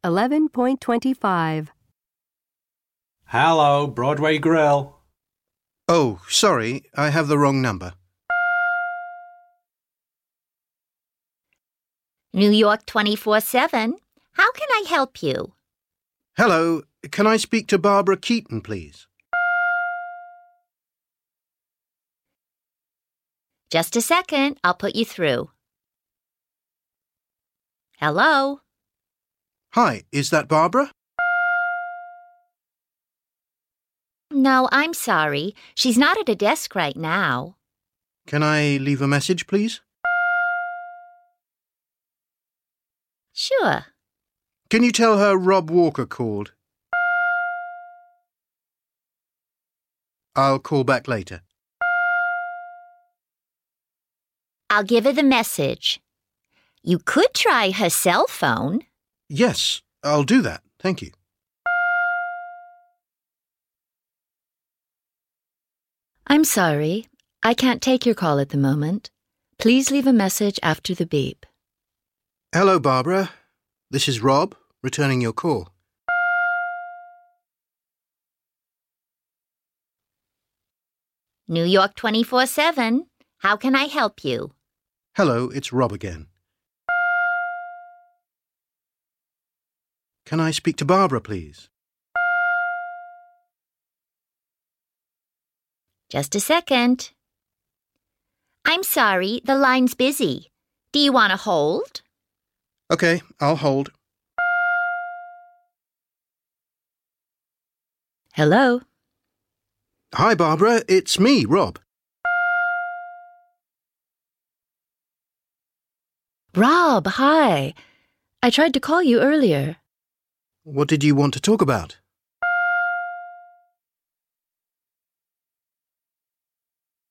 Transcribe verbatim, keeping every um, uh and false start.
eleven point twenty-five. Hello, Broadway Grill. Oh, sorry, I have the wrong number. New York twenty-four seven. How can I help you? Hello, can I speak to Barbara Keaton, please? Just a second, I'll put you through. Hello? Hi, is that Barbara? No, I'm sorry. She's not at a desk right now. Can I leave a message, please? Sure. Can you tell her Rob Walker called? I'll call back later. I'll give her the message. You could try her cell phone. Yes, I'll do that. Thank you. I'm sorry. I can't take your call at the moment. Please leave a message after the beep. Hello, Barbara. This is Rob, returning your call. New York twenty-four seven. How can I help you? Hello, it's Rob again. Can I speak to Barbara, please? Just a second. I'm sorry, the line's busy. Do you want to hold? Okay, I'll hold. Hello? Hi, Barbara. It's me, Rob. Rob, hi. I tried to call you earlier. What did you want to talk about?